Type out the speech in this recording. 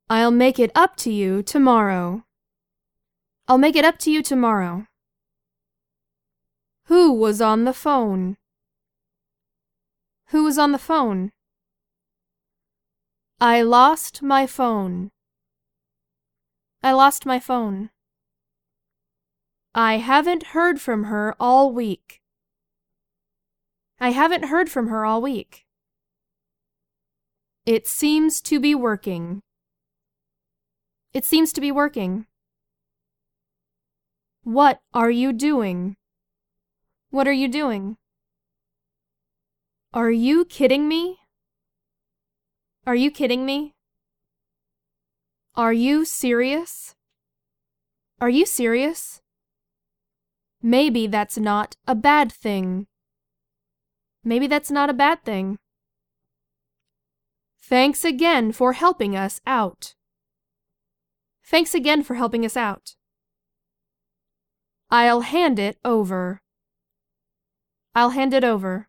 I'll make it up to you tomorrow. I'll make it up to you tomorrow. Who was on the phone? Who was on the phone? I lost my phone. I lost my phone. I haven't heard from her all week. I haven't heard from her all week. It seems to be working. It seems to be working. What are you doing? What are you doing? Are you kidding me? Are you kidding me? Are you serious? Are you serious? Maybe that's not a bad thing. Maybe that's not a bad thing. Thanks again for helping us out. Thanks again for helping us out. I'll hand it over. I'll hand it over.